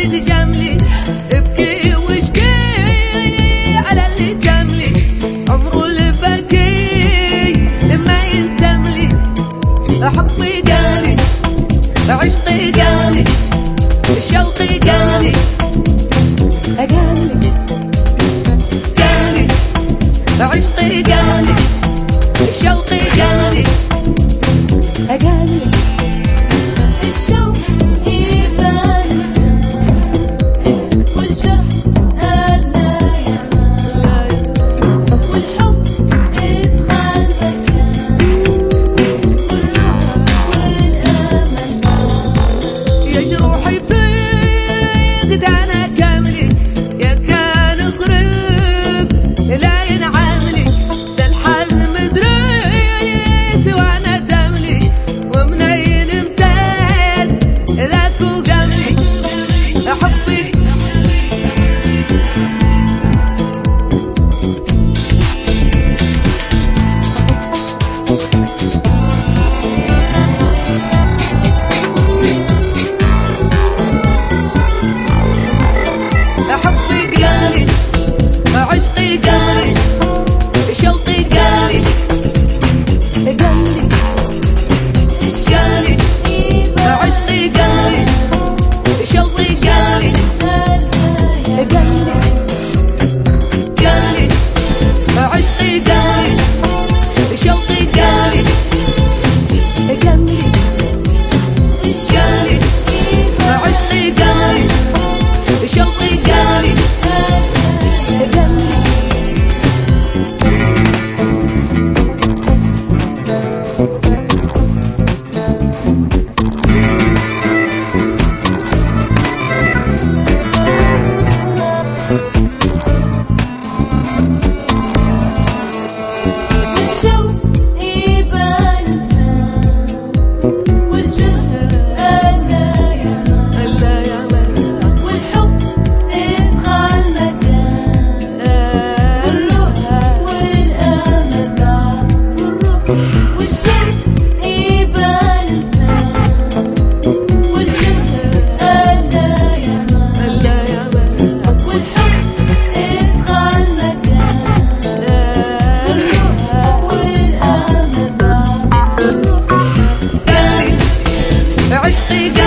تتجاملي ابكي واشكي على اللي جاملي عمره البكي ما ينسملي حبي قالي عشقي قالي شوقي قالي قالي قالي عشقي قالي شوقي قالي قالي الشوق يبان والجرح أنا يعمل والحب يدخل مكان والروح والأمل يا جروحي فقد أنا كاملي يا كان غريب لا ينعاملي ده الحزم دريس وأنا دملي ومنين امتاز ذاك وقملي حبي حبي قالي عشقي قالي شوقي قالي قالي قالي عشقي قالي شوقي قالي قالي قالي عشقي قالي شوقي قالي قالي قالي عشقي قالي شوقي قالي قالي الشوق يبان والجرح أنا يعمل والحب يدخل مكان والروح والأمل ضعف الروح والشوق يبان والجرح أنا يعمل والحب يدخل مكان والروح والأمل ضعف الروح قالي عشقي